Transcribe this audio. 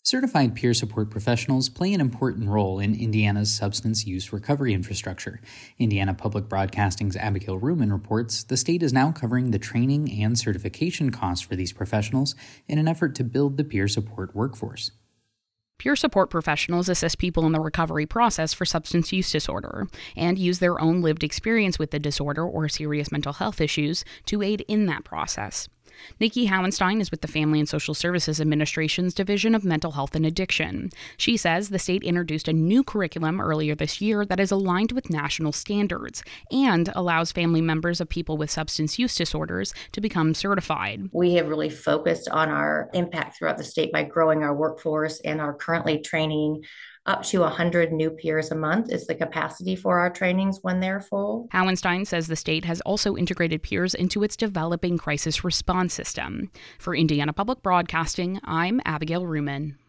Certified peer support professionals play an important role in Indiana's substance use recovery infrastructure. Indiana Public Broadcasting's Abigail Ruman reports the state is now covering the training and certification costs for these professionals in an effort to build the peer support workforce. Peer support professionals assist people in the recovery process for substance use disorder and use their own lived experience with the disorder or serious mental health issues to aid in that process. Nikki Howenstein is with the Family and Social Services Administration's Division of Mental Health and Addiction. She says the state introduced a new curriculum earlier this year that is aligned with national standards and allows family members of people with substance use disorders to become certified. We have really focused on our impact throughout the state by growing our workforce and are currently training up to 100 new peers a month is the capacity for our trainings when they're full. Howenstein says the state has also integrated peers into its developing crisis response system. For Indiana Public Broadcasting, I'm Abigail Ruman.